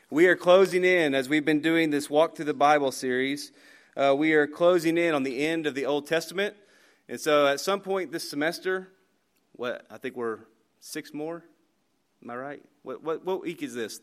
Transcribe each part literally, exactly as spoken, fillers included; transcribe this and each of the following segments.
We are closing in, as we've been doing this Walk Through the Bible series, uh, we are closing in on the end of the Old Testament. And so at some point this semester, what, I think we're six more? Am I right? What, what, what week is this?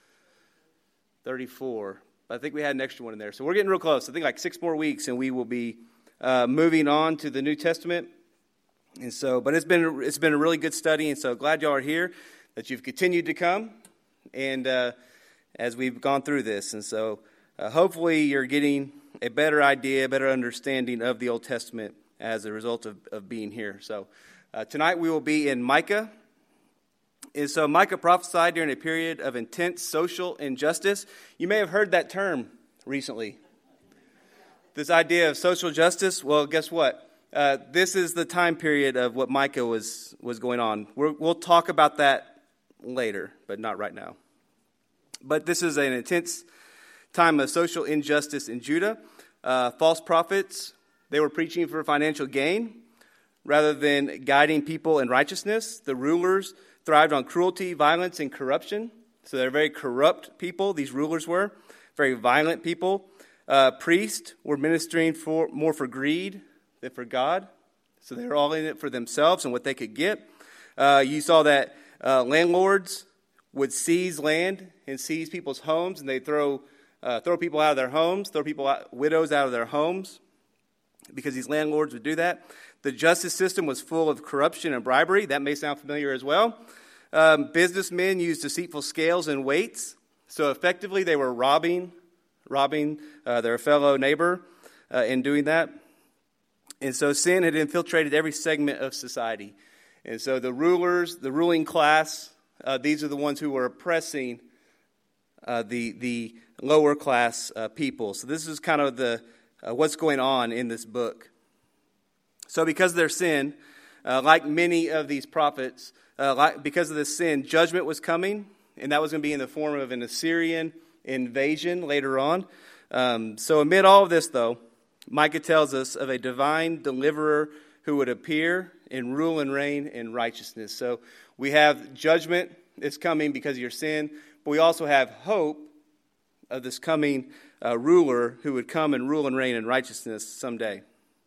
thirty-four. I think we had an extra one in there. So we're getting real close. I think like six more weeks and we will be uh, moving on to the New Testament. And so, but it's been it's been a really good study, and so glad y'all are here, that you've continued to come, and uh, as we've gone through this, and so uh, hopefully you're getting a better idea, a better understanding of the Old Testament as a result of, of being here. So uh, tonight we will be in Micah, and so Micah prophesied during a period of intense social injustice. You may have heard that term recently. This idea of social justice. Well, guess what? Uh, this is the time period of what Micah was, was going on. We're, we'll talk about that later, but not right now. But this is an intense time of social injustice in Judah. Uh, false prophets, they were preaching for financial gain rather than guiding people in righteousness. The rulers thrived on cruelty, violence, and corruption. So they're very corrupt people, these rulers were, very violent people. Uh, priests were ministering for more for greed than for God. So they were all in it for themselves and what they could get. Uh, you saw that uh, landlords would seize land and seize people's homes, and they'd throw uh, throw people out of their homes, throw people out, widows out of their homes, because these landlords would do that. The justice system was full of corruption and bribery. That may sound familiar as well. Um, businessmen used deceitful scales and weights. So effectively they were robbing, robbing uh, their fellow neighbor uh, in doing that. And so sin had infiltrated every segment of society. And so the rulers, the ruling class, uh, these are the ones who were oppressing uh, the the lower class uh, people. So this is kind of the uh, what's going on in this book. So because of their sin, uh, like many of these prophets, uh, like, because of this sin, judgment was coming, and that was going to be in the form of an Assyrian invasion later on. Um, so amid all of this, though, Micah tells us of a divine deliverer who would appear and rule and reign in righteousness. So we have judgment is coming because of your sin, but we also have hope of this coming uh, ruler who would come and rule and reign in righteousness someday.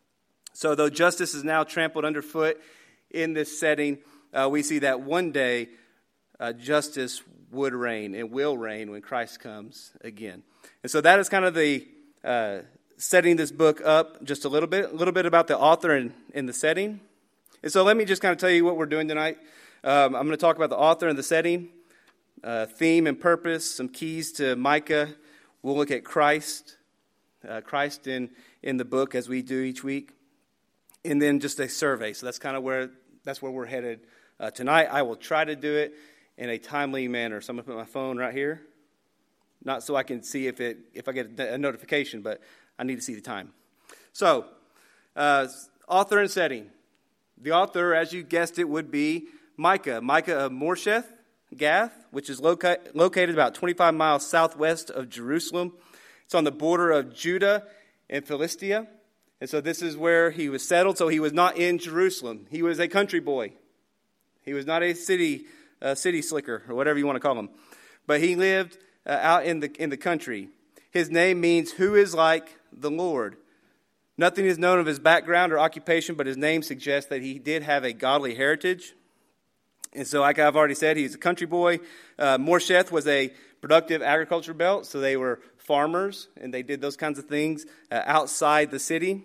So though justice is now trampled underfoot in this setting, uh, we see that one day uh, justice would reign and will reign when Christ comes again. And so that is kind of the uh, setting this book up just a little bit, a little bit about the author and, and the setting. And so let me just kind of tell you what we're doing tonight. Um, I'm going to talk about the author and the setting, uh, theme and purpose, some keys to Micah. We'll look at Christ, uh, Christ in, in the book as we do each week, and then just a survey. So that's kind of where that's where we're headed uh, tonight. I will try to do it in a timely manner. So I'm going to put my phone right here, not so I can see if it if I get a notification, but I need to see the time. So, uh, author and setting. The author, as you guessed it, would be Micah. Micah of Moresheth, Gath, which is loca- located about twenty-five miles southwest of Jerusalem. It's on the border of Judah and Philistia. And so this is where he was settled. So he was not in Jerusalem. He was a country boy. He was not a city uh, city slicker, or whatever you want to call him. But he lived uh, out in the in the country. His name means who is like the Lord. Nothing is known of his background or occupation, but his name suggests that he did have a godly heritage. And so, like I've already said, he's a country boy. Uh, Moresheth was a productive agriculture belt, so they were farmers, and they did those kinds of things uh, outside the city.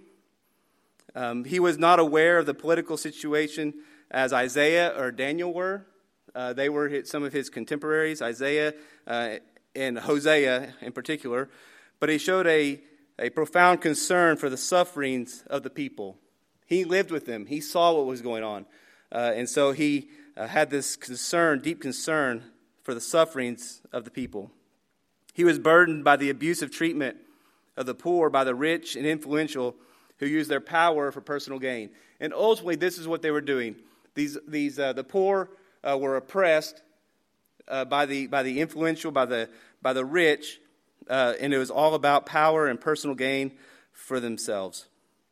Um, he was not aware of the political situation as Isaiah or Daniel were. Uh, they were his, some of his contemporaries, Isaiah uh, and Hosea in particular. But he showed a, a profound concern for the sufferings of the people. He lived with them. He saw what was going on. Uh, and so he uh, had this concern, deep concern for the sufferings of the people. He was burdened by the abusive treatment of the poor by the rich and influential who used their power for personal gain. And ultimately, this is what they were doing. These, these, uh, the poor uh, were oppressed uh, by the by the influential, by the by the rich, uh, and it was all about power and personal gain for themselves.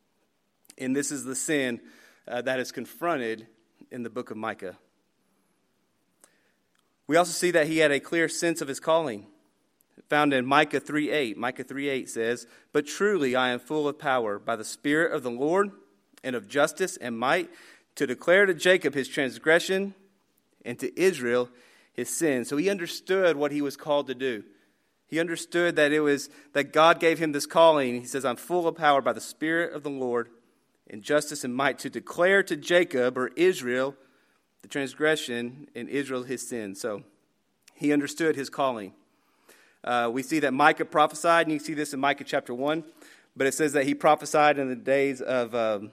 And this is the sin uh, that is confronted in the book of Micah. We also see that he had a clear sense of his calling. found in Micah three eight. Micah three eight says, "But truly I am full of power by the Spirit of the Lord and of justice and might, to declare to Jacob his transgression and to Israel his sin." So he understood what he was called to do. He understood that it was that God gave him this calling. He says, "I'm full of power by the Spirit of the Lord and justice and might, to declare to Jacob," or Israel, "the transgression, and Israel his sin." So he understood his calling. Uh, we see that Micah prophesied, and you see this in Micah chapter one, but it says that he prophesied in the days of, um,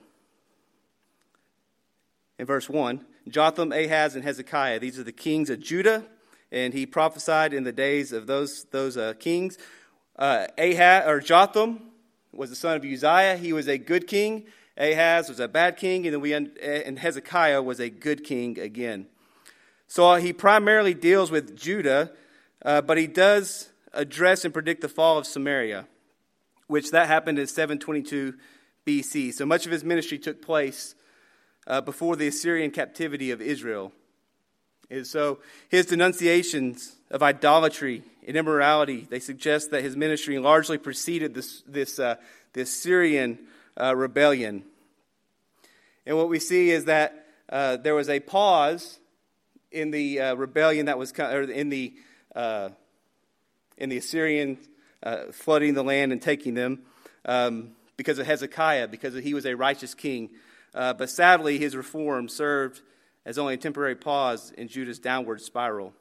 in verse one, Jotham, Ahaz, and Hezekiah. These are the kings of Judah, and he prophesied in the days of those those uh, kings. Uh, Ahaz, or Jotham was the son of Uzziah. He was a good king. Ahaz was a bad king, and then we and Hezekiah was a good king again. So he primarily deals with Judah, uh, but he does address and predict the fall of Samaria, which that happened in seven twenty-two B C. So much of his ministry took place uh, before the Assyrian captivity of Israel. And so his denunciations of idolatry and immorality, they suggest that his ministry largely preceded this this uh, this Syrian uh, rebellion. And what we see is that uh, there was a pause in the uh, rebellion that was, or in the uh, in the Assyrian uh, flooding the land and taking them um, because of Hezekiah, because he was a righteous king. Uh, but sadly, his reform served as only a temporary pause in Judah's downward spiral.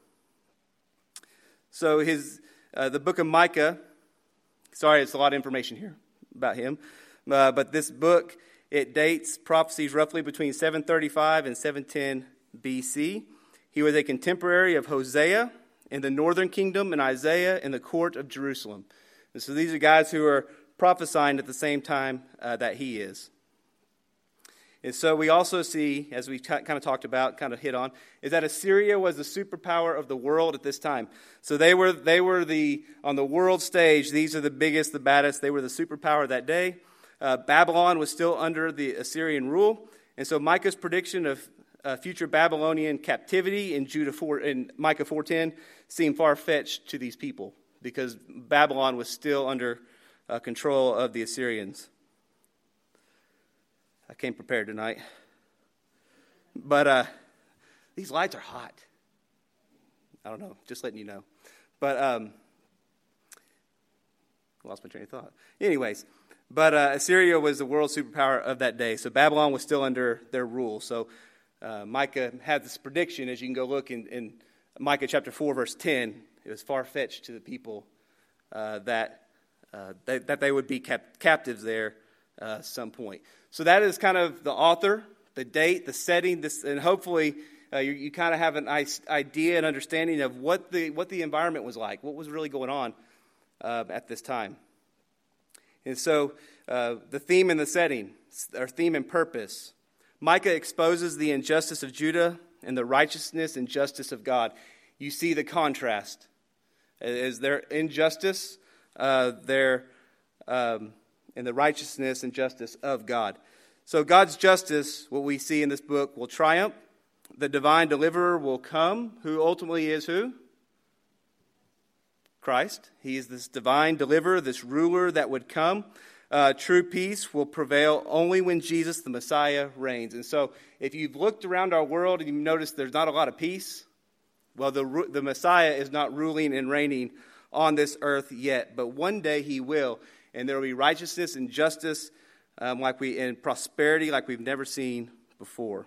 So his uh, the book of Micah, sorry, it's a lot of information here about him, uh, but this book, it dates prophecies roughly between seven thirty-five and seven ten B C. He was a contemporary of Hosea in the northern kingdom and Isaiah in the court of Jerusalem. And so these are guys who are prophesying at the same time uh, that he is. And so we also see, as we kind of talked about, kind of hit on, is that Assyria was the superpower of the world at this time. So they were they were the on the world stage. These are the biggest, the baddest. They were the superpower that day. Uh, Babylon was still under the Assyrian rule, and so Micah's prediction of uh, future Babylonian captivity in Judah four, in Micah four ten seemed far fetched to these people because Babylon was still under uh, control of the Assyrians. I came prepared tonight. But uh, these lights are hot. I don't know, just letting you know. But um, I lost my train of thought. Anyways, but uh, Assyria was the world superpower of that day. So Babylon was still under their rule. So uh, Micah had this prediction, as you can go look in, in Micah chapter four, verse ten. It was far-fetched to the people uh, that, uh, they, that they would be cap- captives there uh, at some point. So that is kind of the author, the date, the setting, this, and hopefully uh, you, you kind of have an idea and understanding of what the what the environment was like, what was really going on uh, at this time. And so uh, the theme and the setting, or theme and purpose. Micah exposes the injustice of Judah and the righteousness and justice of God. You see the contrast. Is their injustice, uh, their... Um, and the righteousness and justice of God. So God's justice, what we see in this book, will triumph. The divine deliverer will come, who ultimately is who? Christ. He is this divine deliverer, this ruler that would come. Uh, true peace will prevail only when Jesus, the Messiah, reigns. And so if you've looked around our world and you've noticed there's not a lot of peace, well, the, the Messiah is not ruling and reigning on this earth yet, but one day he will. And there will be righteousness and justice, um, like we and prosperity, like we've never seen before.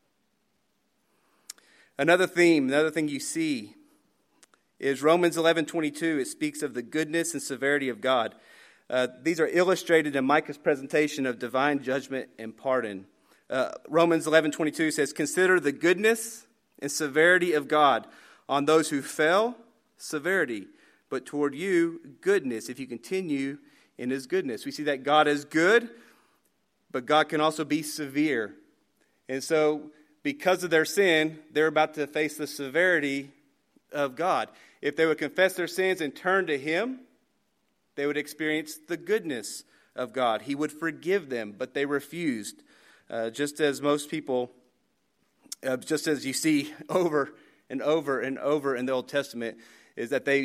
Another theme, another thing you see, is Romans eleven twenty-two. It speaks of the goodness and severity of God. Uh, these are illustrated in Micah's presentation of divine judgment and pardon. Uh, Romans eleven twenty-two says, "Consider the goodness and severity of God on those who fell, severity, but toward you, goodness, if you continue in his goodness." We see that God is good, but God can also be severe. And so because of their sin, they're about to face the severity of God. If they would confess their sins and turn to him, they would experience the goodness of God. He would forgive them, but they refused. Uh, just as most people, uh, just as you see over and over and over in the Old Testament, is that they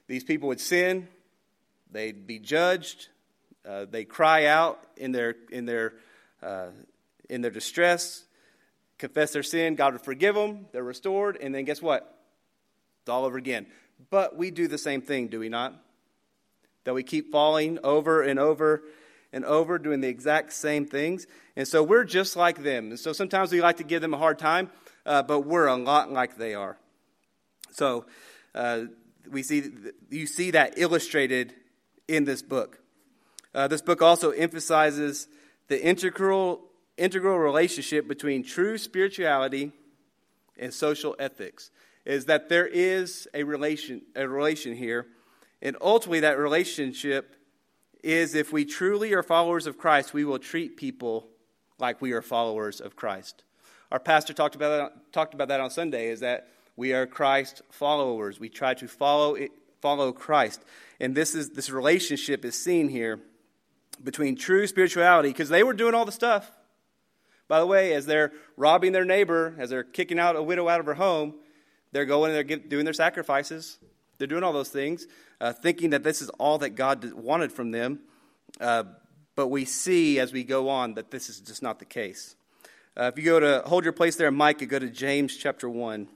These people would sin, they'd be judged, uh, they cry out in their in their uh, in their distress, confess their sin, God would forgive them, they're restored, and then guess what? It's all over again. But we do the same thing, do we not? That we keep falling over and over and over, doing the exact same things. And so we're just like them. And so sometimes we like to give them a hard time, uh, but we're a lot like they are. So uh, we see you see that illustrated in this book. Uh, this book also emphasizes the integral integral relationship between true spirituality and social ethics. Is that there is a relation a relation here, and ultimately that relationship is if we truly are followers of Christ, we will treat people like we are followers of Christ. Our pastor talked about that, talked about that on Sunday, is that we are Christ followers. We try to follow it, follow Christ. And this is this relationship is seen here between true spirituality, because they were doing all the stuff. By the way, as they're robbing their neighbor, as they're kicking out a widow out of her home, they're going and they're doing their sacrifices. They're doing all those things, uh, thinking that this is all that God wanted from them. Uh, but we see as we go on that this is just not the case. Uh, if you go to, hold your place there in Micah, go to James chapter one.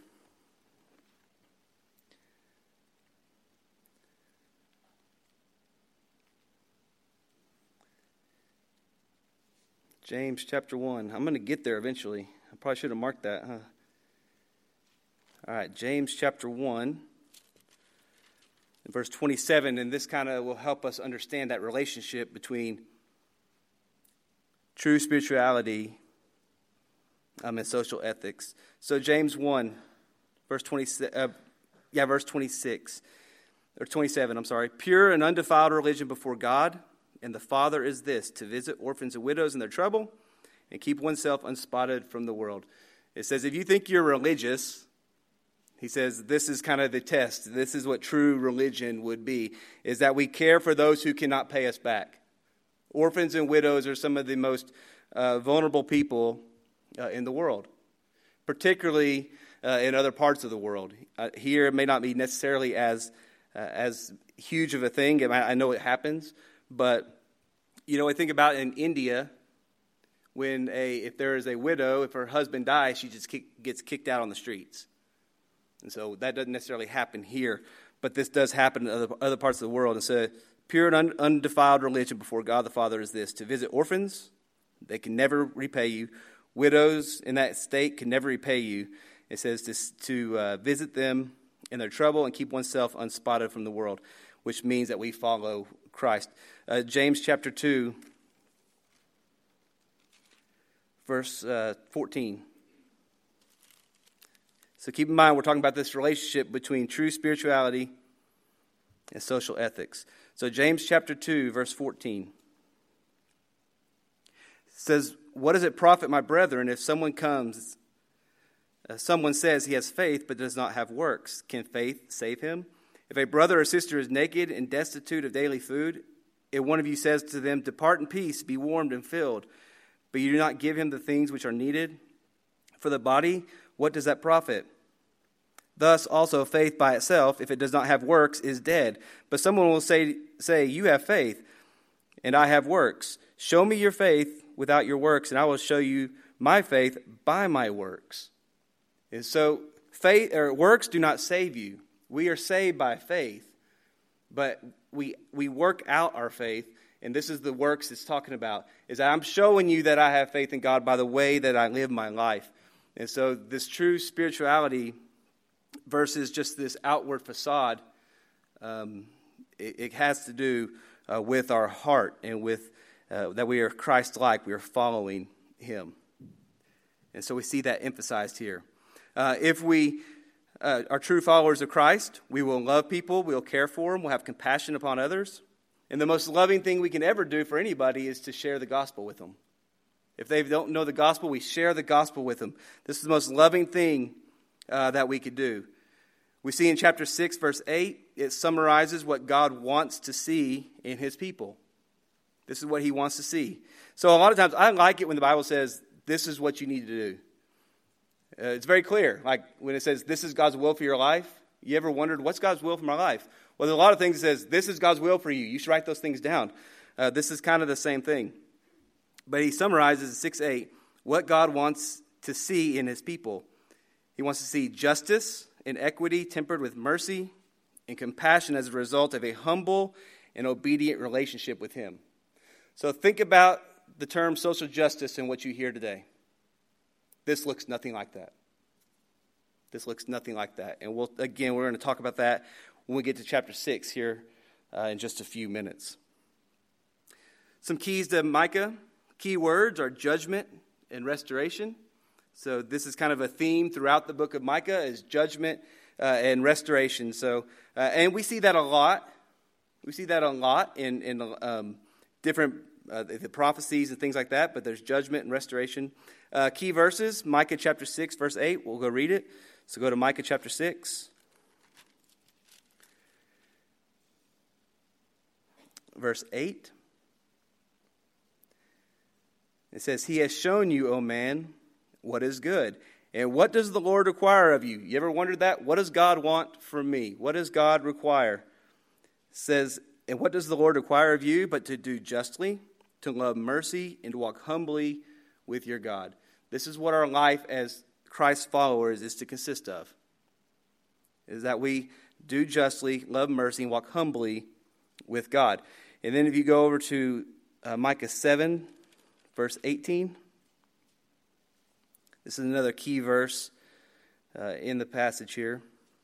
James chapter one. I'm going to get there eventually. I probably should have marked that, huh? All right, James chapter one, verse twenty-seven, and this kind of will help us understand that relationship between true spirituality um, and social ethics. So James one, verse twenty, uh, yeah, verse twenty-six or twenty-seven. I'm sorry. Pure and undefiled religion before God and the Father is this: to visit orphans and widows in their trouble, and keep oneself unspotted from the world. It says, if you think you're religious, he says, this is kind of the test. This is what true religion would be, is that we care for those who cannot pay us back. Orphans and widows are some of the most uh, vulnerable people uh, in the world, particularly uh, in other parts of the world. Uh, here, it may not be necessarily as uh, as huge of a thing. I, I know it happens, but you know, I think about in India, when a if there is a widow, if her husband dies, she just kick, gets kicked out on the streets. And so that doesn't necessarily happen here, but this does happen in other, other parts of the world. And so pure and un, undefiled religion before God the Father is this: to visit orphans, they can never repay you. Widows in that state can never repay you. It says to, to uh, visit them in their trouble and keep oneself unspotted from the world, which means that we follow Christ. Uh, James chapter two, verse uh, fourteen. So keep in mind, we're talking about this relationship between true spirituality and social ethics. So James chapter two, verse fourteen says, what does it profit, my brethren, if someone comes, uh, someone says he has faith but does not have works? Can faith save him? If a brother or sister is naked and destitute of daily food, if one of you says to them, depart in peace, be warmed and filled, but you do not give him the things which are needed for the body, what does that profit? Thus also faith by itself, if it does not have works, is dead. But someone will say, say, you have faith, and I have works. Show me your faith without your works, and I will show you my faith by my works. And so faith or works do not save you. We are saved by faith, but we we work out our faith, and this is the works it's talking about, is that I'm showing you that I have faith in God by the way that I live my life. And so this true spirituality versus just this outward facade, um, it, it has to do uh, with our heart and with uh, that we are Christ-like, we are following him. And so we see that emphasized here. Uh, if we uh, are true followers of Christ, we will love people, we'll care for them, we'll have compassion upon others. And the most loving thing we can ever do for anybody is to share the gospel with them. If they don't know the gospel, we share the gospel with them. This is the most loving thing uh, that we could do. We see in chapter six, verse eight, it summarizes what God wants to see in his people. This is what he wants to see. So a lot of times, I like it when the Bible says, this is what you need to do. Uh, it's very clear. Like when it says, this is God's will for your life. You ever wondered, what's God's will for my life? Well, there's a lot of things that says, this is God's will for you. You should write those things down. Uh, this is kind of the same thing. But he summarizes in six eight what God wants to see in his people. He wants to see justice and equity tempered with mercy and compassion as a result of a humble and obedient relationship with him. So think about the term social justice and what you hear today. This looks nothing like that. This looks nothing like that. And we'll again, we're going to talk about that when we get to chapter six here uh, in just a few minutes. Some keys to Micah. Key words are judgment and restoration. So this is kind of a theme throughout the book of Micah, is judgment uh, and restoration. So uh, and we see that a lot. We see that a lot in in um, different uh, the prophecies and things like that. But there's judgment and restoration. Uh, key verses: Micah chapter six, verse eight. We'll go read it. So go to Micah chapter six, verse eight. It says, "He has shown you, O man, what is good. And what does the Lord require of you?" You ever wondered that? What does God want from me? What does God require? It says, "And what does the Lord require of you but to do justly, to love mercy, and to walk humbly with your God?" This is what our life as Christ's followers is to consist of. Is that we do justly, love mercy, and walk humbly with God. And then if you go over to uh, Micah seven, verse eighteen. This is another key verse uh, in the passage here.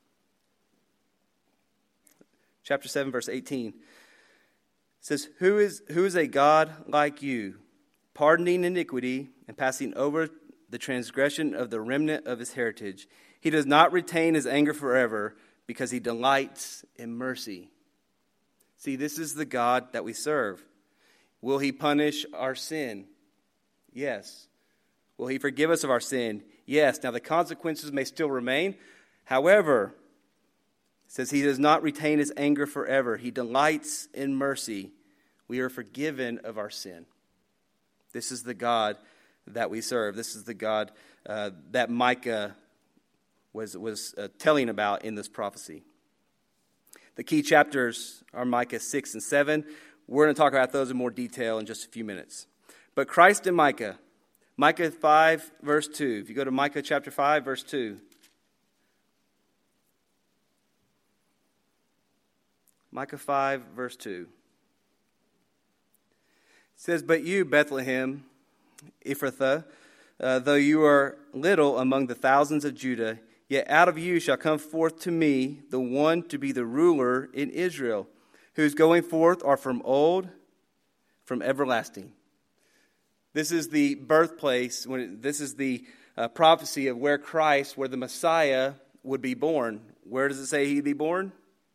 Chapter seven, verse eighteen. It says, Who is, who is a God like you, pardoning iniquity and passing over the transgression of the remnant of his heritage? He does not retain his anger forever, because he delights in mercy. See, this is the God that we serve. Will he punish our sin? Yes. Will he forgive us of our sin? Yes. Now the consequences may still remain. However, it says he does not retain his anger forever. He delights in mercy. We are forgiven of our sin. This is the God that we serve. This is the God uh, that Micah was, was uh, telling about in this prophecy. The key chapters are Micah six and seven. We're going to talk about those in more detail in just a few minutes. But Christ and Micah. Micah five, verse two. If you go to Micah chapter five, verse two. Micah five, verse two. It says, But you, Bethlehem, Ephrathah, uh, though you are little among the thousands of Judah, yet out of you shall come forth to me the one to be the ruler in Israel, whose going forth are from old, from everlasting. This is the birthplace, when it, this is the uh, prophecy of where Christ, where the Messiah would be born. Where does it say he'd be born?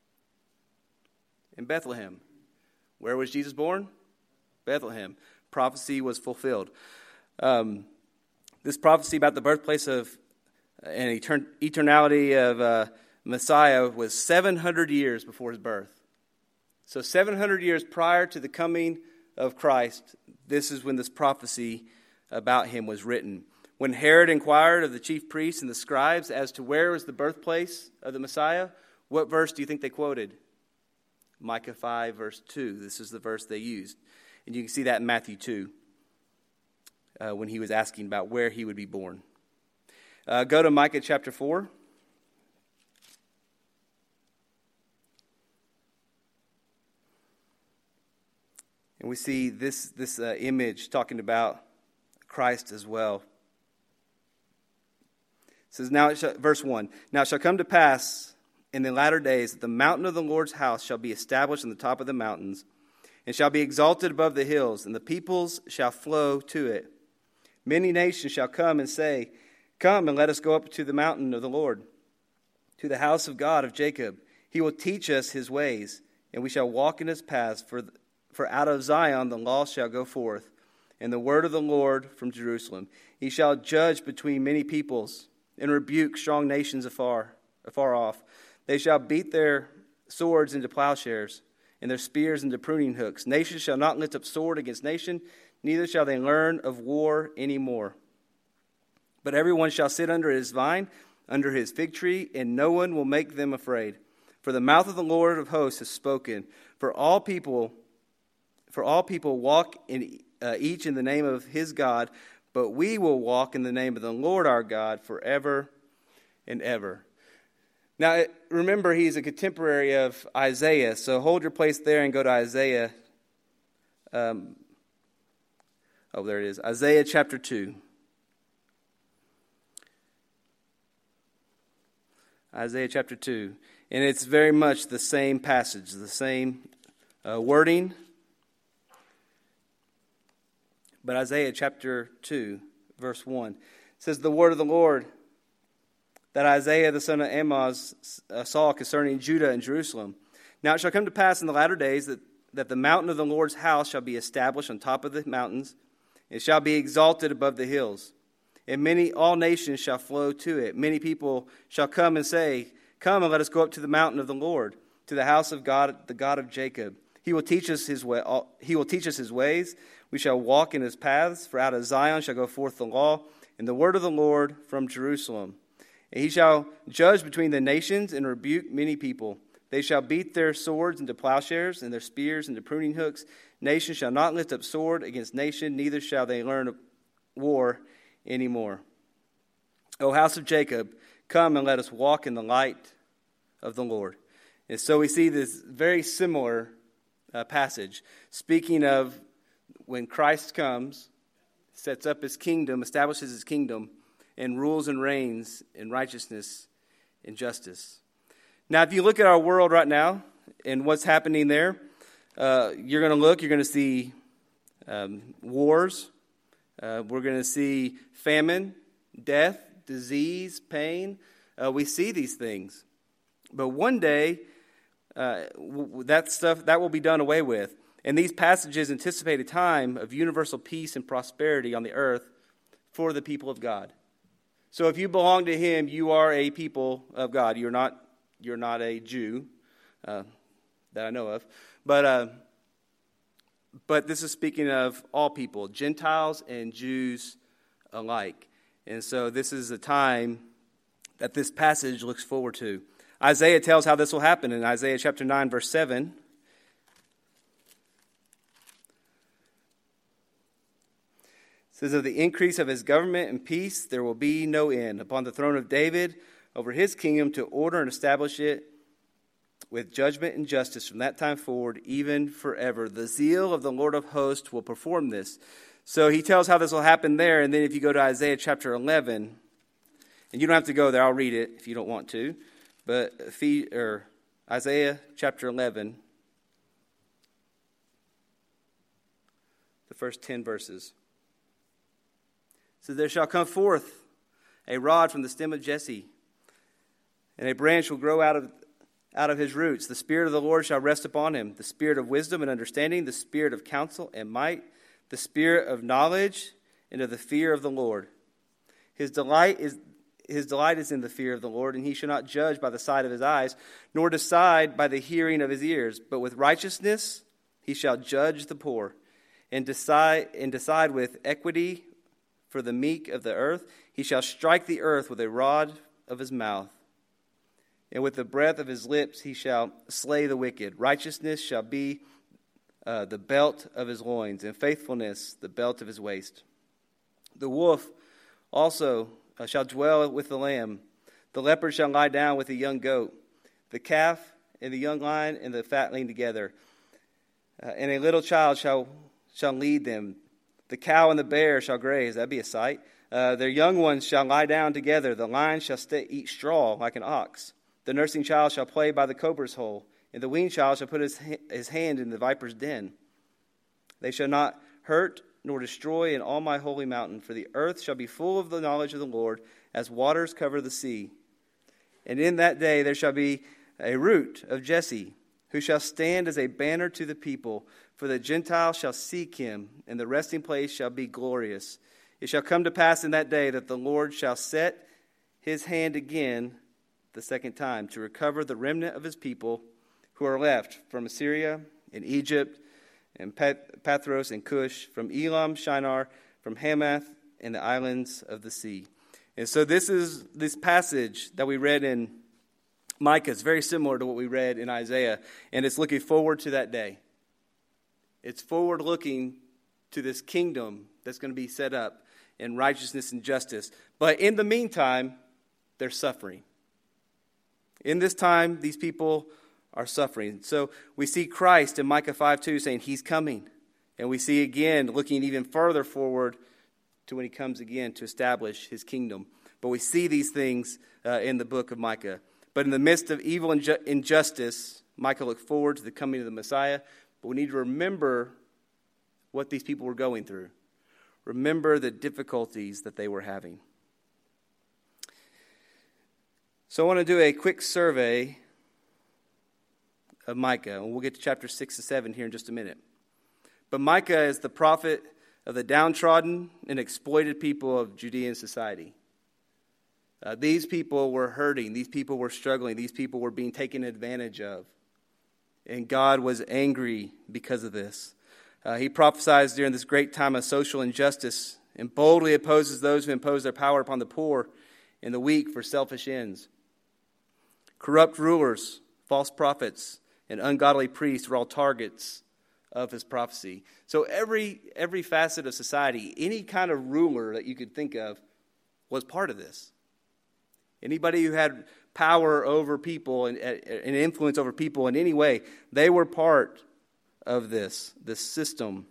In Bethlehem. Where was Jesus born? Bethlehem. Prophecy was fulfilled. Um, this prophecy about the birthplace of and etern- eternality of uh, Messiah was seven hundred years before his birth. So seven hundred years prior to the coming of Christ, this is when this prophecy about him was written. When Herod inquired of the chief priests and the scribes as to where was the birthplace of the Messiah, what verse do you think they quoted? Micah five, verse two. This is the verse they used. And you can see that in Matthew two, uh, when he was asking about where he would be born. Uh, go to Micah chapter four. And we see this, this uh, image talking about Christ as well. It says, now it shall, verse one, Now it shall come to pass in the latter days that the mountain of the Lord's house shall be established on the top of the mountains, and shall be exalted above the hills, and the peoples shall flow to it. Many nations shall come and say, Come and let us go up to the mountain of the Lord, to the house of God of Jacob. He will teach us his ways, and we shall walk in his paths. For, for out of Zion the law shall go forth, and the word of the Lord from Jerusalem. He shall judge between many peoples, and rebuke strong nations afar, afar off. They shall beat their swords into plowshares, and their spears into pruning hooks. Nation shall not lift up sword against nation, neither shall they learn of war any more. But everyone shall sit under his vine, under his fig tree, and no one will make them afraid. For For the mouth of the Lord of hosts has spoken. For all people, for all people walk in uh, each in the name of his God, but we will walk in the name of the Lord our God forever and ever. Now, remember, he's a contemporary of Isaiah, so hold your place there and go to Isaiah. Um, oh, there it is. Isaiah chapter two. Isaiah chapter two. And it's very much the same passage, the same uh, wording. But Isaiah chapter two, verse one, says, the word of the Lord that Isaiah the son of Amoz uh, saw concerning Judah and Jerusalem. Now it shall come to pass in the latter days that, that the mountain of the Lord's house shall be established on top of the mountains. It shall be exalted above the hills. And many, all nations shall flow to it. Many people shall come and say, come and let us go up to the mountain of the Lord, to the house of God, the God of Jacob. He will teach us his way. He will teach us his ways. We shall walk in his paths. For out of Zion shall go forth the law, and the word of the Lord from Jerusalem. And he shall judge between the nations and rebuke many people. They shall beat their swords into plowshares and their spears into pruning hooks. Nation shall not lift up sword against nation, neither shall they learn war anymore. O house of Jacob, come and let us walk in the light of the Lord. And so we see this very similar uh, passage, speaking of when Christ comes, sets up his kingdom, establishes his kingdom, and rules and reigns in righteousness and justice. Now, if you look at our world right now and what's happening there, uh, you're going to look, you're going to see um, wars. Uh, we're going to see famine, death, disease, pain. Uh, we see these things. But one day, uh, w- that stuff, that will be done away with. And these passages anticipate a time of universal peace and prosperity on the earth for the people of God. So if you belong to him, you are a people of God. You're not you're not a Jew uh, that I know of. But uh, but this is speaking of all people, Gentiles and Jews alike. And so this is a time that this passage looks forward to. Isaiah tells how this will happen in Isaiah chapter nine, verse seven. It says, of the increase of his government and peace there will be no end upon the throne of David, over his kingdom, to order and establish it with judgment and justice from that time forward, even forever. The zeal of the Lord of hosts will perform this. So he tells how this will happen there. And then if you go to Isaiah chapter eleven, and you don't have to go there, I'll read it if you don't want to. But or Isaiah chapter eleven, the first ten verses. So there shall come forth a rod from the stem of Jesse, and a branch will grow out of out of his roots. The Spirit of the Lord shall rest upon him, the Spirit of wisdom and understanding, the Spirit of counsel and might, the Spirit of knowledge and of the fear of the Lord. His delight is his delight is in the fear of the Lord, and he shall not judge by the sight of his eyes, nor decide by the hearing of his ears. But with righteousness he shall judge the poor, and decide and decide with equity for the meek of the earth. He shall strike the earth with a rod of his mouth, and with the breath of his lips he shall slay the wicked. Righteousness shall be uh, the belt of his loins, and faithfulness the belt of his waist. The wolf also uh, shall dwell with the lamb. The leopard shall lie down with the young goat. The calf and the young lion and the fatling together. Uh, and a little child shall shall lead them. The cow and the bear shall graze. That'd be a sight. Uh, their young ones shall lie down together. The lion shall stay, eat straw like an ox. The nursing child shall play by the cobra's hole, and the weaned child shall put his, his hand in the viper's den. They shall not hurt nor destroy in all my holy mountain, for the earth shall be full of the knowledge of the Lord, as waters cover the sea. And in that day there shall be a root of Jesse, who shall stand as a banner to the people. For the Gentiles shall seek him, and the resting place shall be glorious. It shall come to pass in that day that the Lord shall set his hand again the second time, to recover the remnant of his people who are left from Assyria and Egypt and Pathros and Cush, from Elam, Shinar, from Hamath, and the islands of the sea. And so this is this passage that we read in Micah is very similar to what we read in Isaiah, and it's looking forward to that day. It's forward looking to this kingdom that's going to be set up in righteousness and justice. But in the meantime, they're suffering. In this time, these people are suffering. So we see Christ in Micah five two saying he's coming. And we see again, looking even further forward to when he comes again to establish his kingdom. But we see these things uh, in the book of Micah. But in the midst of evil and ju- injustice, Micah looked forward to the coming of the Messiah. But we need to remember what these people were going through. Remember the difficulties that they were having. So I want to do a quick survey of Micah. And we'll get to chapter six and seven here in just a minute. But Micah is the prophet of the downtrodden and exploited people of Judean society. Uh, these people were hurting. These people were struggling. These people were being taken advantage of. And God was angry because of this. Uh, he prophesies during this great time of social injustice and boldly opposes those who impose their power upon the poor and the weak for selfish ends. Corrupt rulers, false prophets, and ungodly priests were all targets of his prophecy. So every every facet of society, any kind of ruler that you could think of, was part of this. Anybody who had power over people and, and influence over people in any way, they were part of this, this system.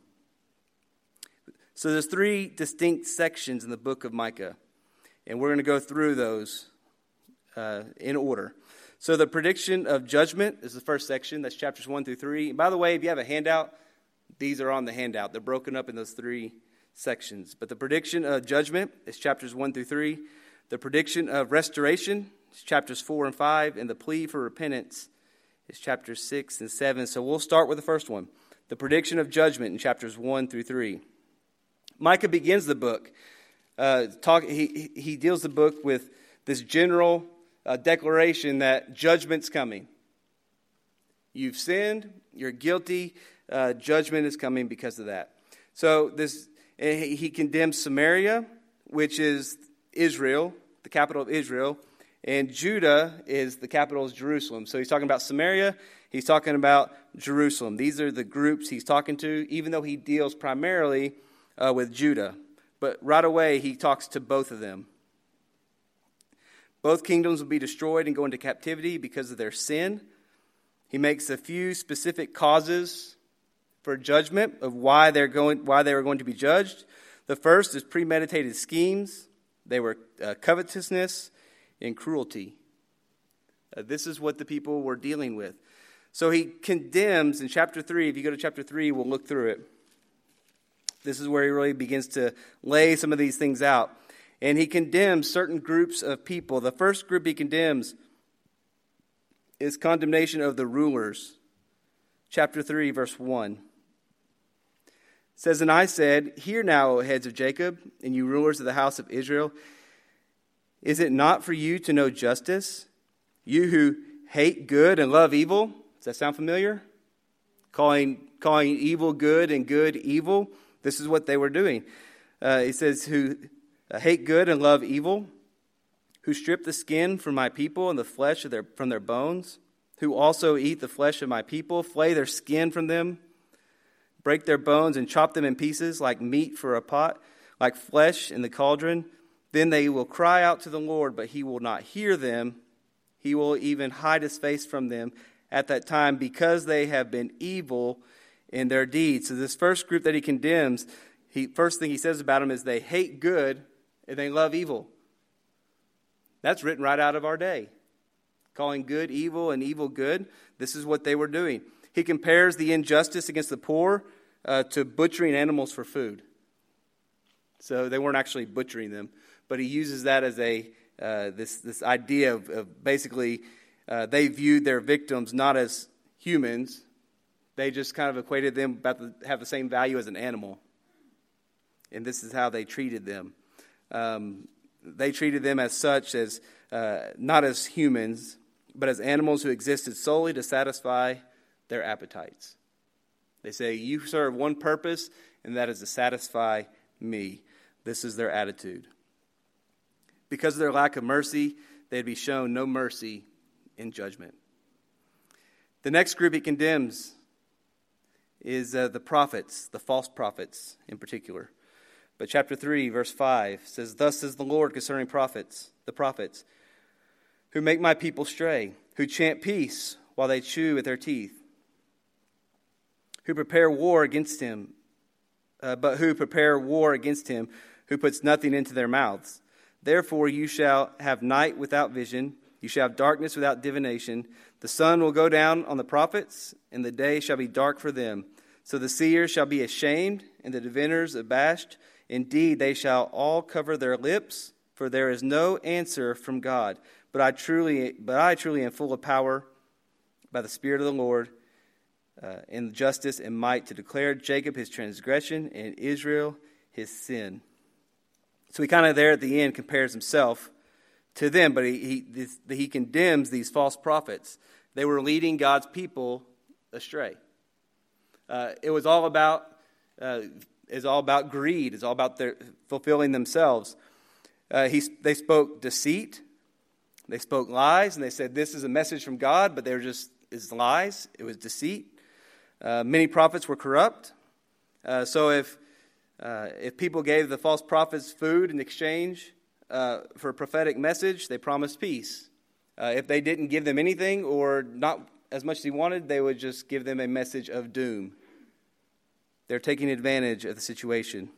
So there's three distinct sections in the book of Micah, and we're going to go through those uh, in order. So the prediction of judgment is the first section. That's chapters one through three. And by the way, if you have a handout, these are on the handout. They're broken up in those three sections. But the prediction of judgment is chapters one through three. The prediction of restoration is chapters four and five. And the plea for repentance is chapters six and seven. So we'll start with the first one. The prediction of judgment in chapters one through three. Micah begins the book. Uh, talk, he, he deals the book with this general uh, declaration that judgment's coming. You've sinned, you're guilty, uh, judgment is coming because of that. So this he condemns Samaria, which is Israel, the capital of Israel, and Judah is the capital of Jerusalem. So he's talking about Samaria, he's talking about Jerusalem. These are the groups he's talking to, even though he deals primarily uh, with Judah. But right away, he talks to both of them. Both kingdoms will be destroyed and go into captivity because of their sin. He makes a few specific causes for judgment of why they're going, why they were going to be judged. The first is premeditated schemes. They were uh, covetousness and cruelty. Uh, this is what the people were dealing with. So he condemns in chapter three. If you go to chapter three, we'll look through it. This is where he really begins to lay some of these things out. And he condemns certain groups of people. The first group he condemns is condemnation of the rulers. Chapter three, verse one. It says, "And I said, Hear now, O heads of Jacob, and you rulers of the house of Israel. Is it not for you to know justice? You who hate good and love evil." Does that sound familiar? Calling, calling evil good and good evil. This is what they were doing. Uh, he says, who hate good and love evil, who strip the skin from my people and the flesh of their, from their bones, who also eat the flesh of my people, flay their skin from them, break their bones and chop them in pieces like meat for a pot, like flesh in the cauldron. Then they will cry out to the Lord, but he will not hear them. He will even hide his face from them at that time because they have been evil in their deeds. So this first group that he condemns, he first thing he says about them is they hate good and they love evil. That's written right out of our day. Calling good evil and evil good. This is what they were doing. He compares the injustice against the poor uh, to butchering animals for food. So they weren't actually butchering them, but he uses that as a uh, this this idea of, of basically uh, they viewed their victims not as humans. They just kind of equated them about to have the same value as an animal. And this is how they treated them. Um, they treated them as such, as uh, not as humans, but as animals who existed solely to satisfy their appetites. They say, you serve one purpose, and that is to satisfy me. This is their attitude. Because of their lack of mercy, they'd be shown no mercy in judgment. The next group he condemns is uh, the prophets, the false prophets in particular. But chapter three, verse five says, "Thus says the Lord concerning prophets, the prophets, who make my people stray, who chant peace while they chew with their teeth, who prepare war against him, uh, but who prepare war against him, who puts nothing into their mouths. Therefore you shall have night without vision, you shall have darkness without divination. The sun will go down on the prophets, and the day shall be dark for them. So the seers shall be ashamed, and the diviners abashed. Indeed, they shall all cover their lips, for there is no answer from God. But I truly, but I truly am full of power by the Spirit of the Lord, uh, in justice and might, to declare Jacob his transgression and Israel his sin." So he kind of there at the end compares himself to them, but he he, this, he condemns these false prophets. They were leading God's people astray. Uh, it was all about uh, it's all about greed. It's all about their fulfilling themselves. Uh, he they spoke deceit. They spoke lies, and they said this is a message from God, but they were just is lies. It was deceit. Uh, many prophets were corrupt. Uh, so if uh, if people gave the false prophets food in exchange uh, for a prophetic message, they promised peace. Uh, if they didn't give them anything or not as much as he wanted, they would just give them a message of doom. They're taking advantage of the situation.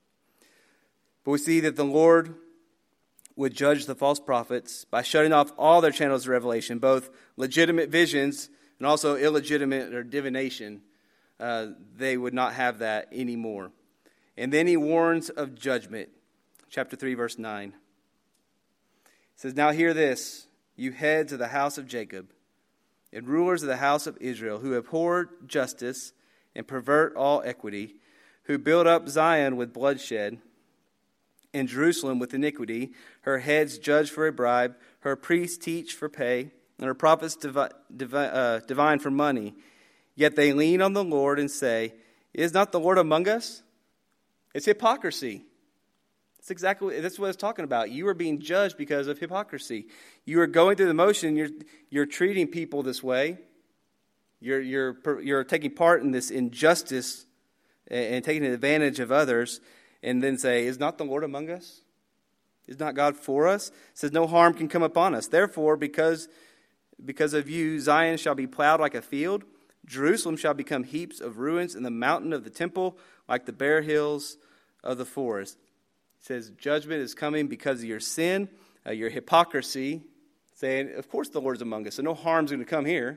But we see that the Lord would judge the false prophets by shutting off all their channels of revelation, both legitimate visions and also illegitimate or divination. Uh, they would not have that anymore. And then he warns of judgment. Chapter three, verse nine. It says, "Now hear this, you heads of the house of Jacob, and rulers of the house of Israel, who abhor justice and pervert all equity, who build up Zion with bloodshed, and Jerusalem with iniquity. Her heads judge for a bribe, her priests teach for pay, and her prophets divi- divi- uh, divine for money. Yet they lean on the Lord and say, is not the Lord among us?" It's hypocrisy. It's exactly that's what it's talking about. You are being judged because of hypocrisy. You are going through the motion. You're you're treating people this way. You're you're you're taking part in this injustice and, and taking advantage of others. And then say, is not the Lord among us? Is not God for us? It says, no harm can come upon us. Therefore, because, because of you, Zion shall be plowed like a field. Jerusalem shall become heaps of ruins, and the mountain of the temple like the bare hills of the forest. It says, judgment is coming because of your sin, uh, your hypocrisy, saying, of course the Lord's among us, so no harm's going to come here.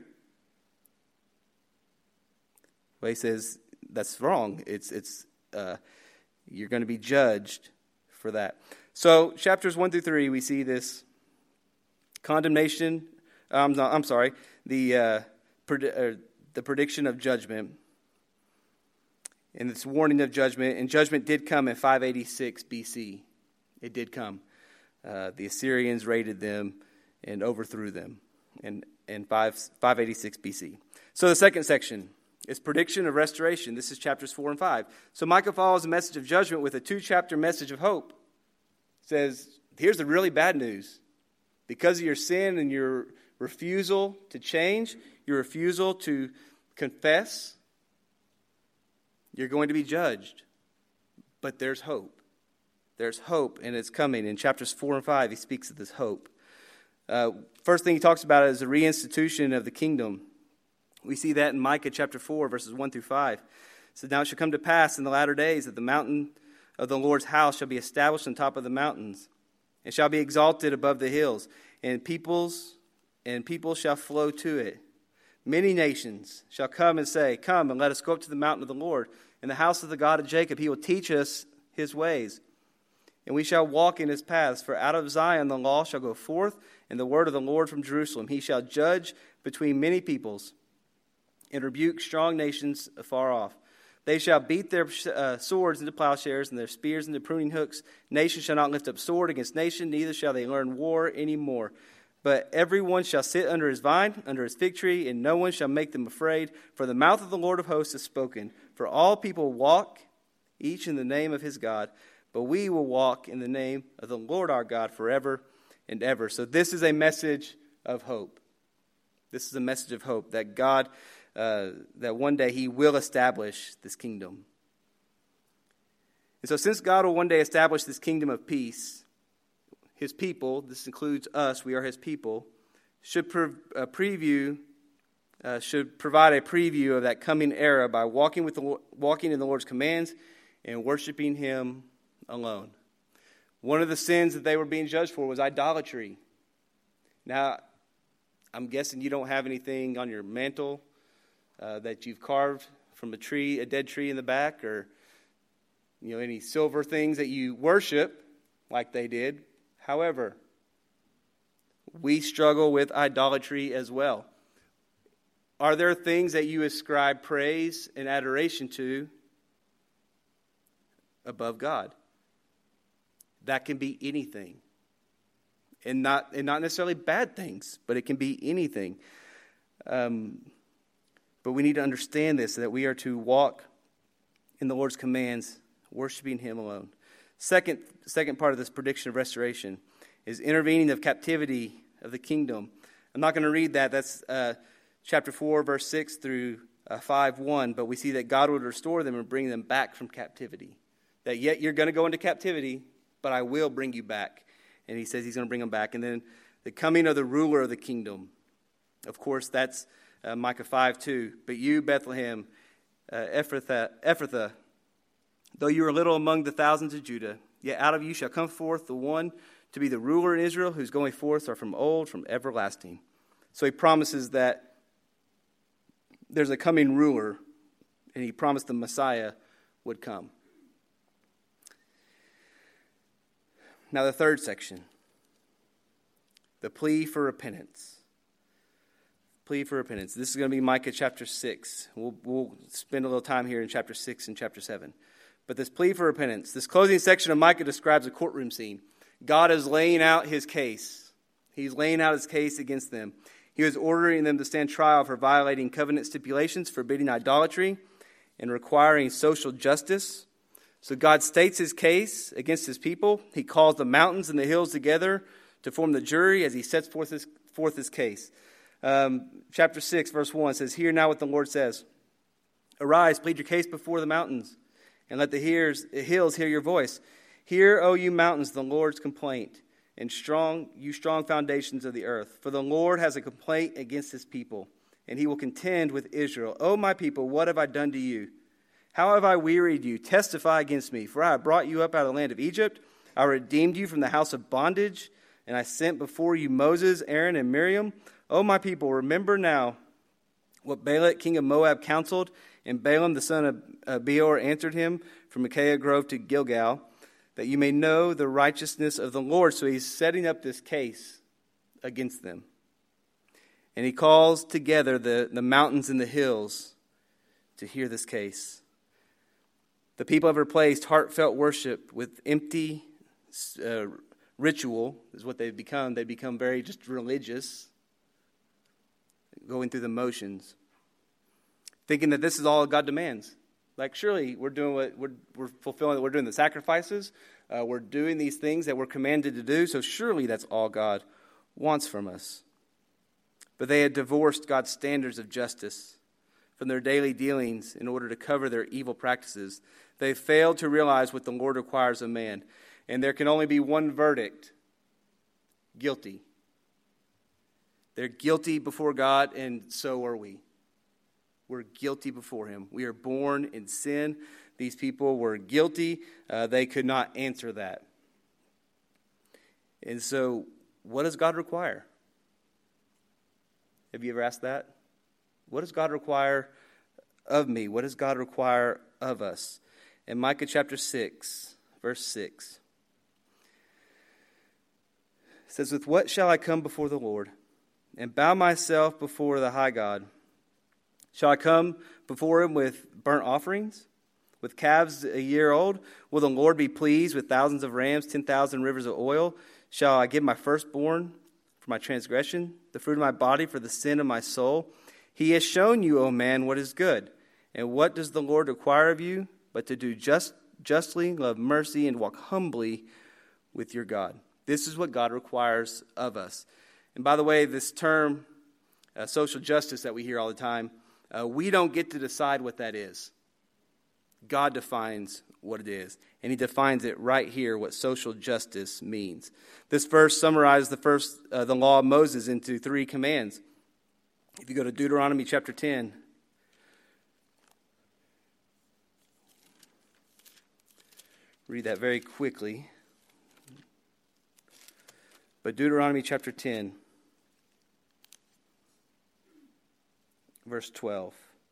But he says, that's wrong. It's, it's, uh, You're going to be judged for that. So, chapters one through three, we see this condemnation. Um, no, I'm sorry, the uh, pred- uh, the prediction of judgment, and this warning of judgment. And judgment did come in five eighty-six B C. It did come. Uh, the Assyrians raided them and overthrew them in in five eighty-six B C. So, the second section. It's prediction of restoration. This is chapters four and five. So Micah follows a message of judgment with a two-chapter message of hope. It says, here's the really bad news. Because of your sin and your refusal to change, your refusal to confess, you're going to be judged. But there's hope. There's hope, and it's coming. In chapters four and five, he speaks of this hope. Uh, first thing he talks about is the reinstitution of the kingdom. We see that in Micah chapter four, verses one through five. It says, now it shall come to pass in the latter days that the mountain of the Lord's house shall be established on top of the mountains, and shall be exalted above the hills, and peoples and people shall flow to it. Many nations shall come and say, come and let us go up to the mountain of the Lord, in the house of the God of Jacob. He will teach us his ways, and we shall walk in his paths. For out of Zion the law shall go forth, and the word of the Lord from Jerusalem. He shall judge between many peoples, and rebuke strong nations afar off. They shall beat their uh, swords into plowshares and their spears into pruning hooks. Nation shall not lift up sword against nation, neither shall they learn war any more. But everyone shall sit under his vine, under his fig tree, and no one shall make them afraid. For the mouth of the Lord of hosts has spoken. For all people walk, each in the name of his God. But we will walk in the name of the Lord our God forever and ever. So this is a message of hope. This is a message of hope that God, uh, that one day he will establish this kingdom. And so since God will one day establish this kingdom of peace, his people, this includes us, we are his people, should pre- uh, preview, uh, should provide a preview of that coming era by walking with the walking in the Lord's commands and worshiping him alone. One of the sins that they were being judged for was idolatry. Now, I'm guessing you don't have anything on your mantle uh, that you've carved from a tree, a dead tree in the back, or you know any silver things that you worship like they did. However, we struggle with idolatry as well. Are there things that you ascribe praise and adoration to above God? That can be anything. And not and not necessarily bad things, but it can be anything. Um, but we need to understand this, that we are to walk in the Lord's commands, worshiping him alone. Second, second part of this prediction of restoration is intervening of captivity of the kingdom. I'm not going to read that. That's uh, chapter four, verse six through uh, five, one. But we see that God would restore them and bring them back from captivity. That yet you're going to go into captivity, but I will bring you back. And he says he's going to bring them back. And then the coming of the ruler of the kingdom. Of course, that's uh, Micah five two. But you, Bethlehem, uh, Ephrathah, Ephrathah, though you are little among the thousands of Judah, yet out of you shall come forth the one to be the ruler in Israel, whose going forth are from old, from everlasting. So he promises that there's a coming ruler, and he promised the Messiah would come. Now the third section, the plea for repentance. Plea for repentance. This is going to be Micah chapter six. We'll, we'll spend a little time here in chapter six and chapter seven. But this plea for repentance, this closing section of Micah describes a courtroom scene. God is laying out his case. He's laying out his case against them. He was ordering them to stand trial for violating covenant stipulations, forbidding idolatry, and requiring social justice. So God states his case against his people. He calls the mountains and the hills together to form the jury as he sets forth his, forth his case. Um, chapter six, verse one says, "Hear now what the Lord says. Arise, plead your case before the mountains, and let the hears, hills hear your voice. Hear, O you mountains, the Lord's complaint, and strong, you strong foundations of the earth. For the Lord has a complaint against his people, and he will contend with Israel. O my people, what have I done to you? How have I wearied you? Testify against me. For I have brought you up out of the land of Egypt. I redeemed you from the house of bondage, and I sent before you Moses, Aaron, and Miriam. O my people, remember now what Balak, king of Moab, counseled, and Balaam, the son of Beor, answered him from Achaia Grove to Gilgal, that you may know the righteousness of the Lord." So he's setting up this case against them. And he calls together the, the mountains and the hills to hear this case. The people have replaced heartfelt worship with empty uh, ritual, is what they've become. They become very just religious, going through the motions, thinking that this is all God demands. Like, surely we're doing what we're, we're fulfilling, we're doing the sacrifices, uh, we're doing these things that we're commanded to do, so surely that's all God wants from us. But they had divorced God's standards of justice from their daily dealings in order to cover their evil practices. They failed to realize what the Lord requires of man. And there can only be one verdict: guilty. They're guilty before God, and so are we. We're guilty before him. We are born in sin. These people were guilty. Uh, they could not answer that. And so, what does God require? Have you ever asked that? What does God require of me? What does God require of us? In Micah chapter six, verse six, it says, "With what shall I come before the Lord and bow myself before the high God? Shall I come before him with burnt offerings, with calves a year old? Will the Lord be pleased with thousands of rams, ten thousand rivers of oil? Shall I give my firstborn for my transgression, the fruit of my body for the sin of my soul? He has shown you, O man, what is good. And what does the Lord require of you? But to do just, justly, love mercy, and walk humbly with your God." This is what God requires of us. And by the way, this term uh, social justice that we hear all the time, uh, we don't get to decide what that is. God defines what it is, and he defines it right here, what social justice means. This verse summarizes the first, uh, the law of Moses into three commands. If you go to Deuteronomy chapter ten, read that very quickly. But Deuteronomy chapter ten, verse twelve.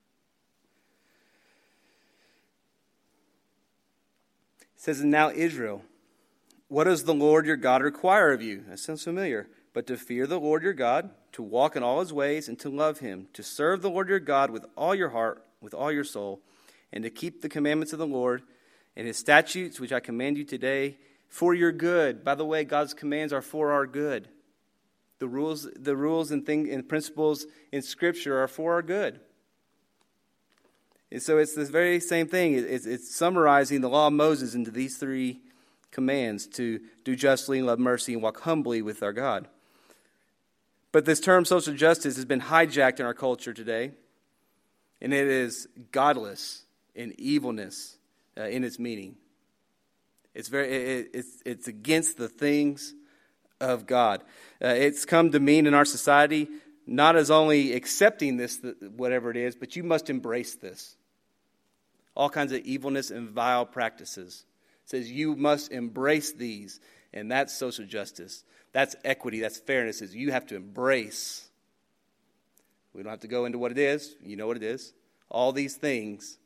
It says, "And now Israel, what does the Lord your God require of you?" That sounds familiar. "But to fear the Lord your God, to walk in all his ways, and to love him, to serve the Lord your God with all your heart, with all your soul, and to keep the commandments of the Lord and his statutes, which I command you today, for your good." By the way, God's commands are for our good. The rules, the rules and things and principles in Scripture are for our good. And so it's this very same thing. It's, it's summarizing the law of Moses into these three commands: to do justly, love mercy, and walk humbly with our God. But this term social justice has been hijacked in our culture today, and it is godless and evilness uh, in its meaning. It's very it, it's it's against the things of God. Uh, it's come to mean in our society not as only accepting this, whatever it is, but you must embrace this. All kinds of evilness and vile practices. It says you must embrace these, and that's social justice. That's equity. That's fairness. Is you have to embrace. We don't have to go into what it is. You know what it is. All these things.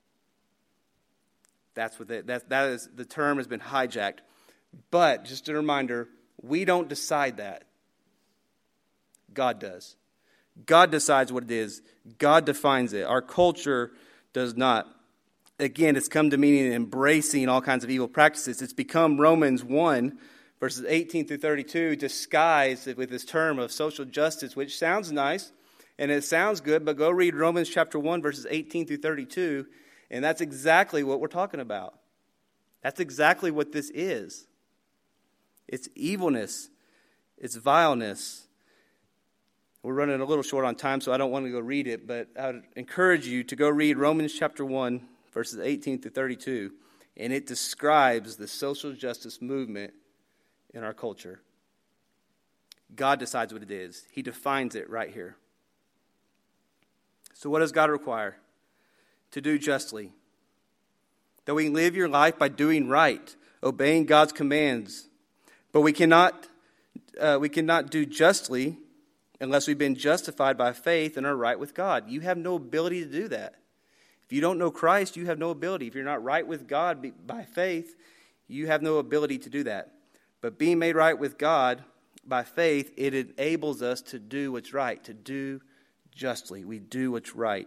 That's what that that that is. The term has been hijacked. But just a reminder, we don't decide that. God does. God decides what it is. God defines it. Our culture does not. Again, it's come to meaning embracing all kinds of evil practices. It's become Romans one, verses eighteen through thirty-two, disguised with this term of social justice, which sounds nice and it sounds good, but go read Romans chapter one, verses eighteen through thirty-two, and that's exactly what we're talking about. That's exactly what this is. It's evilness. It's vileness. We're running a little short on time, so I don't want to go read it, but I would encourage you to go read Romans chapter one, verses eighteen through thirty-two, and it describes the social justice movement in our culture. God decides what it is. He defines it right here. So what does God require? To do justly. That we live your life by doing right, obeying God's commands. But we cannot, uh, we cannot do justly unless we've been justified by faith and are right with God. You have no ability to do that. If you don't know Christ, you have no ability. If you're not right with God by faith, you have no ability to do that. But being made right with God by faith, it enables us to do what's right, to do justly. We do what's right.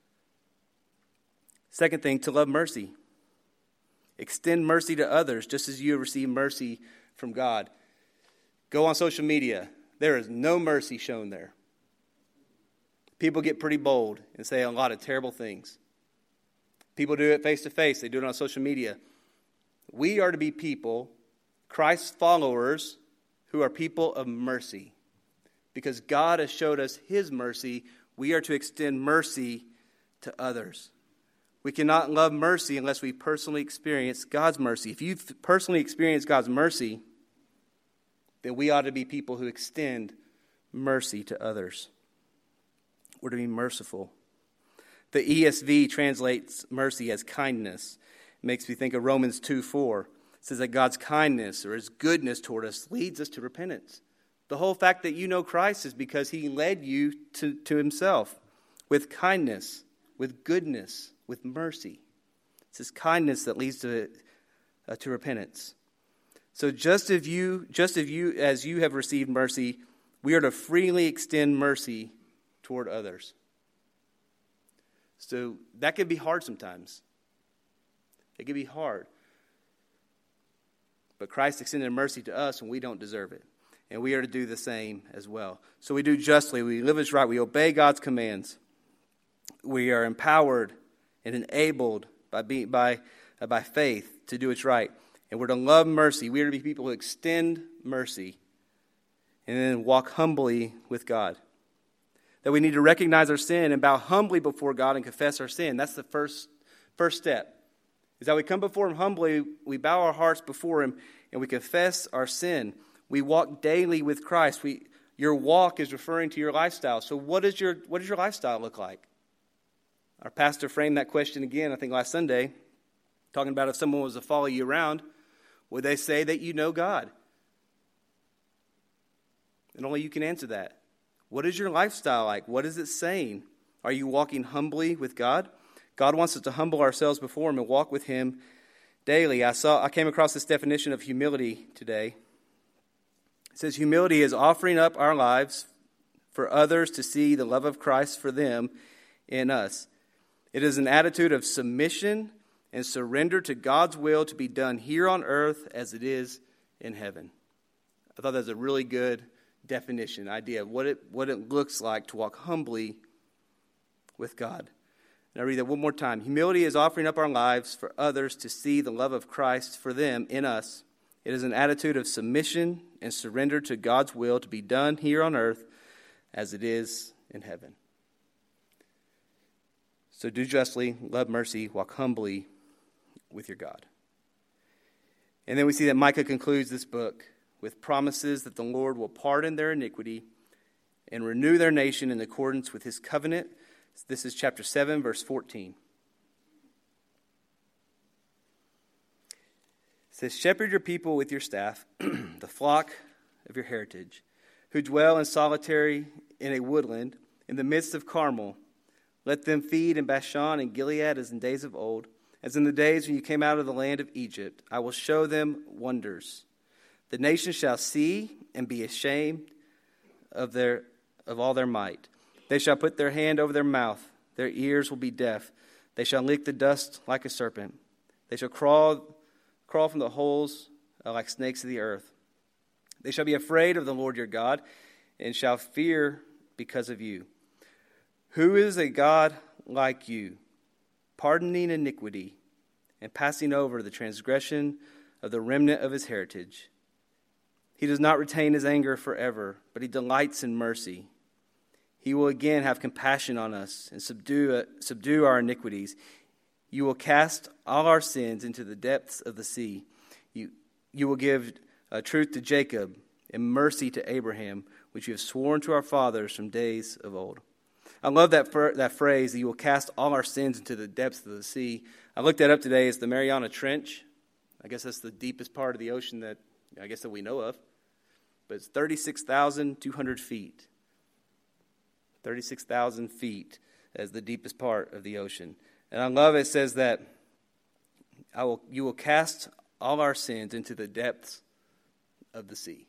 Second thing, to love mercy. Extend mercy to others just as you have received mercy from God. Go on social media. There is no mercy shown there. People get pretty bold and say a lot of terrible things. People do it face to face. They do it on social media. We are to be people, Christ's followers, who are people of mercy. Because God has showed us his mercy, we are to extend mercy to others. We cannot love mercy unless we personally experience God's mercy. If you've personally experienced God's mercy, then we ought to be people who extend mercy to others. We're to be merciful. The E S V translates mercy as kindness. It makes me think of Romans two four. It says that God's kindness or his goodness toward us leads us to repentance. The whole fact that you know Christ is because he led you to, to himself with kindness, with goodness, with mercy. It's his kindness that leads to, uh, to repentance. So just as you, just as you, as you have received mercy, we are to freely extend mercy toward others. So that can be hard sometimes. It can be hard. But Christ extended mercy to us when we don't deserve it. And we are to do the same as well. So we do justly. We live as right. We obey God's commands. We are empowered and enabled by being, by, uh, by faith to do what's right. And we're to love mercy. We are to be people who extend mercy and then walk humbly with God. that we need to recognize our sin and bow humbly before God and confess our sin. That's the first, first step, is that we come before him humbly, we bow our hearts before him, and we confess our sin. We walk daily with Christ. We, your walk is referring to your lifestyle. So what is your, what does your lifestyle look like? Our pastor framed that question again, I think last Sunday, talking about if someone was to follow you around, would they say that you know God? And only you can answer that. What is your lifestyle like? What is it saying? Are you walking humbly with God? God wants us to humble ourselves before him and walk with him daily. I saw I came across this definition of humility today. It says humility is offering up our lives for others to see the love of Christ for them in us. It is an attitude of submission and surrender to God's will to be done here on earth as it is in heaven. I thought that was a really good definition, idea of what it what it looks like to walk humbly with God. And I read that one more time. Humility is offering up our lives for others to see the love of Christ for them in us. It is an attitude of submission and surrender to God's will to be done here on earth as it is in heaven. So do justly, love mercy, walk humbly with your God. And then we see that Micah concludes this book with promises that the Lord will pardon their iniquity and renew their nation in accordance with his covenant. This is chapter seven, verse fourteen. It says, shepherd your people with your staff, the flock of your heritage, who dwell in solitary in a woodland in the midst of Carmel. Let them feed in Bashan and Gilead as in days of old, as in the days when you came out of the land of Egypt. I will show them wonders. The nations shall see and be ashamed of their of all their might. They shall put their hand over their mouth. Their ears will be deaf. They shall lick the dust like a serpent. They shall crawl, crawl from the holes uh, like snakes of the earth. They shall be afraid of the Lord your God and shall fear because of you. Who is a God like you, pardoning iniquity and passing over the transgression of the remnant of his heritage? He does not retain his anger forever, but he delights in mercy. He will again have compassion on us and subdue, uh, subdue our iniquities. You will cast all our sins into the depths of the sea. You, you will give uh, truth to Jacob and mercy to Abraham, which you have sworn to our fathers from days of old. I love that fr- that phrase, that you will cast all our sins into the depths of the sea. I looked that up today. It's the Mariana Trench. I guess that's the deepest part of the ocean that I guess that we know of. But it's thirty-six thousand two hundred feet. thirty-six thousand feet as the deepest part of the ocean. And I love it, it says that I will, you will cast all our sins into the depths of the sea.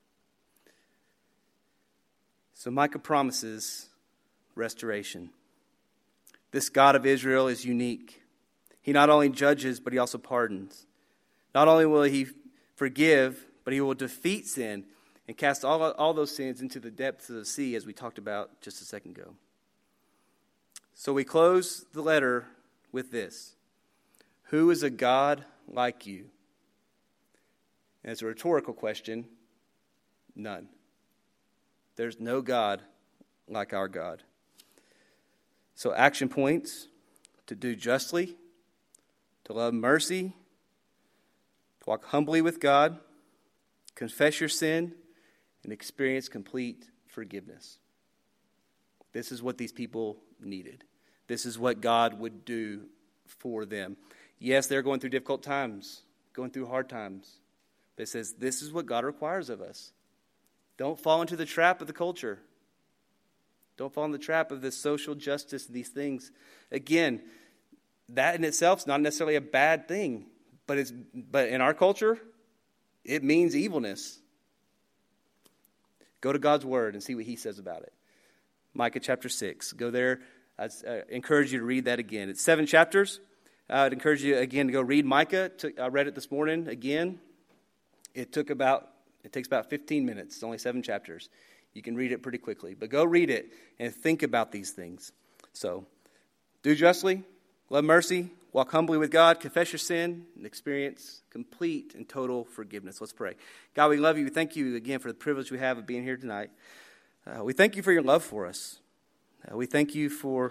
So Micah promises restoration. This God of Israel is unique. He not only judges, but he also pardons. Not only will he forgive, but he will defeat sin and cast all, all those sins into the depths of the sea, as we talked about just a second ago. So we close the letter with this. Who is a God like you? And it's a rhetorical question. None. There's no God like our God. So action points: to do justly, to love mercy, to walk humbly with God, confess your sin, and experience complete forgiveness. This is what these people needed. This is what God would do for them. Yes, they're going through difficult times, going through hard times. But it says this is what God requires of us. Don't fall into the trap of the culture. Don't fall in the trap of this social justice, these things. Again, that in itself is not necessarily a bad thing. But it's but in our culture, it means evilness. Go to God's word and see what he says about it. Micah chapter six. Go there. I uh, encourage you to read that again. It's seven chapters. Uh, I'd encourage you again to go read Micah. I read it this morning again. It took about, it takes about fifteen minutes. It's only seven chapters. You can read it pretty quickly. But go read it and think about these things. So, do justly, love mercy, walk humbly with God, confess your sin, and experience complete and total forgiveness. Let's pray. God, we love you. We thank you again for the privilege we have of being here tonight. Uh, we thank you for your love for us. Uh, we thank you for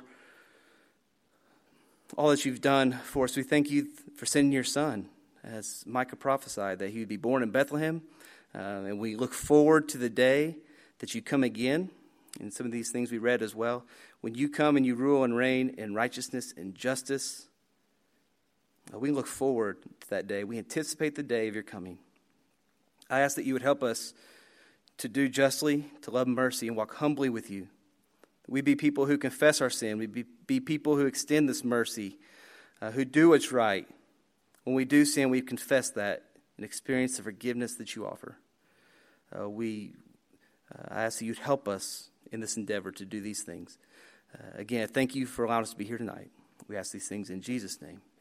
all that you've done for us. We thank you for sending your son, as Micah prophesied, that he would be born in Bethlehem. Uh, and we look forward to the day that you come again. And some of these things we read as well. When you come and you rule and reign in righteousness and justice, uh, we look forward to that day. We anticipate the day of your coming. I ask that you would help us to do justly, to love mercy, and walk humbly with you. We be people who confess our sin. We be, be people who extend this mercy, uh, who do what's right. When we do sin, we confess that and experience the forgiveness that you offer. Uh, we, uh, I ask that you'd help us in this endeavor to do these things. Uh, again, thank you for allowing us to be here tonight. We ask these things in Jesus' name.